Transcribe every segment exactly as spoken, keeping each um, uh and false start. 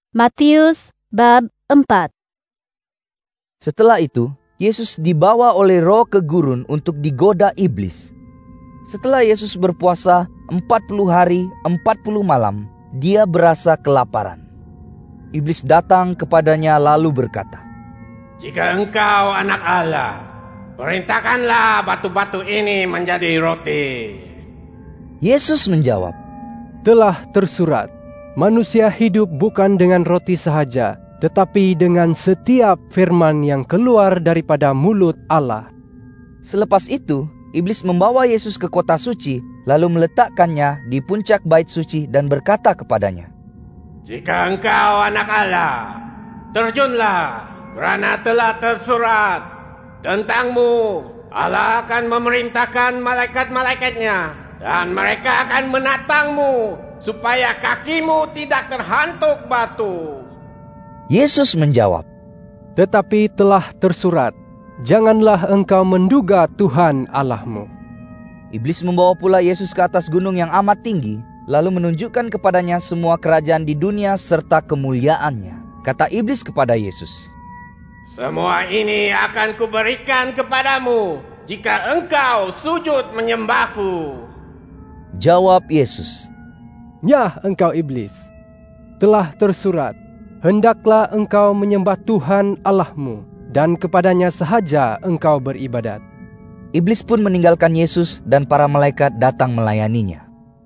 Matius bab empat. Setelah itu, Yesus dibawa oleh Roh ke gurun untuk digoda iblis. Setelah Yesus berpuasa empat puluh hari, empat puluh malam, dia berasa kelaparan. Iblis datang kepadanya lalu berkata, "Jika engkau anak Allah, perintahkanlah batu-batu ini menjadi roti." Yesus menjawab, "Telah tersurat, manusia hidup bukan dengan roti sahaja, tetapi dengan setiap firman yang keluar daripada mulut Allah." Selepas itu, iblis membawa Yesus ke kota suci, lalu meletakkannya di puncak bait suci dan berkata kepadanya, "Jika engkau anak Allah, terjunlah, karena telah tersurat, tentangmu Allah akan memerintahkan malaikat-malaikatnya, dan mereka akan menatangmu, supaya kakimu tidak terhantuk batu." Yesus menjawab, "Tetapi telah tersurat, janganlah engkau menduga Tuhan Allahmu." Iblis membawa pula Yesus ke atas gunung yang amat tinggi, lalu menunjukkan kepadanya semua kerajaan di dunia serta kemuliaannya. Kata iblis kepada Yesus, "Semua ini akan kuberikan kepadamu, jika engkau sujud menyembahku." Jawab Yesus, "Nyah engkau iblis, telah tersurat, hendaklah engkau menyembah Tuhan Allahmu, dan kepadanya sahaja engkau beribadat." Iblis pun meninggalkan Yesus dan para malaikat datang melayaninya.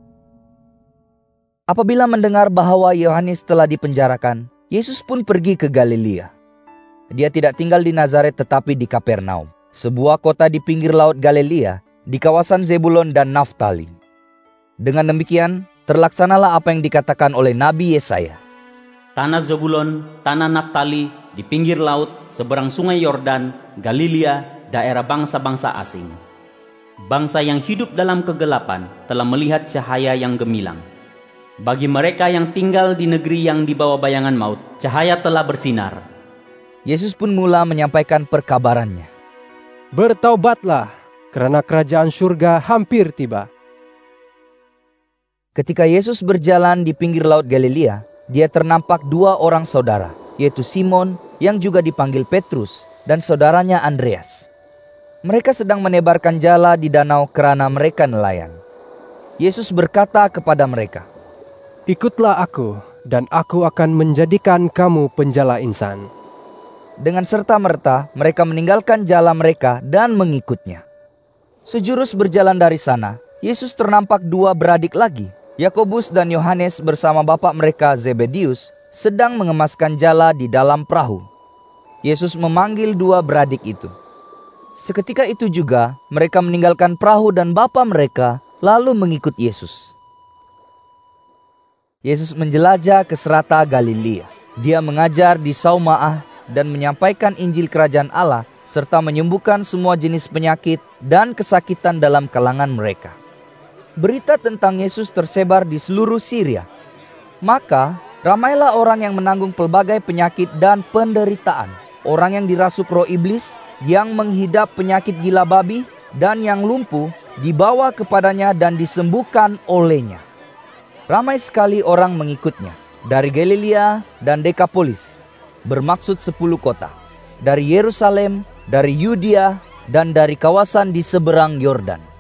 Apabila mendengar bahwa Yohanes telah dipenjarakan, Yesus pun pergi ke Galilea. Dia tidak tinggal di Nazaret tetapi di Kapernaum, sebuah kota di pinggir laut Galilea, di kawasan Zebulon dan Naftali. Dengan demikian, terlaksanalah apa yang dikatakan oleh Nabi Yesaya. "Tanah Zebulon, tanah Naftali, di pinggir laut, seberang sungai Yordan, Galilea, daerah bangsa-bangsa asing. Bangsa yang hidup dalam kegelapan telah melihat cahaya yang gemilang. Bagi mereka yang tinggal di negeri yang di bawah bayangan maut, cahaya telah bersinar." Yesus pun mula menyampaikan perkabarannya. "Bertaubatlah, karena kerajaan surga hampir tiba." Ketika Yesus berjalan di pinggir laut Galilea, dia ternampak dua orang saudara, yaitu Simon yang juga dipanggil Petrus dan saudaranya Andreas. Mereka sedang menebarkan jala di danau kerana mereka nelayan. Yesus berkata kepada mereka, "Ikutlah aku, dan aku akan menjadikan kamu penjala insan." Dengan serta-merta mereka meninggalkan jala mereka dan mengikutnya. Sejurus berjalan dari sana, Yesus ternampak dua beradik lagi, Yakobus dan Yohanes bersama bapak mereka Zebedius, sedang mengemaskan jala di dalam perahu. Yesus memanggil dua beradik itu. Seketika itu juga mereka meninggalkan perahu dan bapa mereka, lalu mengikut Yesus. Yesus menjelajah ke serata Galilea. Dia mengajar di Saumaah dan menyampaikan Injil Kerajaan Allah, serta menyembuhkan semua jenis penyakit dan kesakitan dalam kalangan mereka. Berita tentang Yesus tersebar di seluruh Syria. Maka ramailah orang yang menanggung pelbagai penyakit dan penderitaan. Orang yang dirasuk roh iblis, yang menghidap penyakit gila babi, dan yang lumpuh dibawa kepadanya dan disembuhkan olehnya. Ramai sekali orang mengikutnya, dari Galilea dan Dekapolis, bermaksud sepuluh kota, dari Yerusalem, dari Yudea, dan dari kawasan di seberang Yordan.